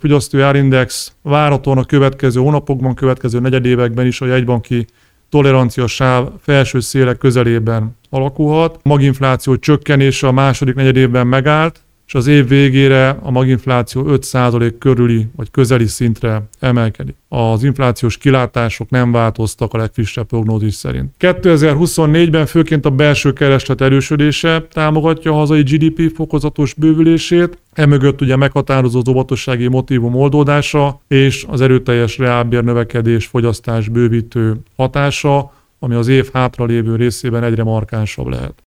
fogyasztói árindex várhatóan a következő hónapokban, következő negyedévekben is a jegybanki tolerancia sáv felső széle közelében alakulhat. A maginfláció csökkenése a második negyedévben megállt, és az év végére a maginfláció 5% körüli vagy közeli szintre emelkedik. Az inflációs kilátások nem változtak a legfrissebb prognózis szerint. 2024-ben főként a belső kereslet erősödése támogatja a hazai GDP fokozatos bővülését, emögött ugye meghatározó az óvatossági motívum oldódása és az erőteljes reálbérnövekedés fogyasztás bővítő hatása, ami az év hátralévő részében egyre markánsabb lehet.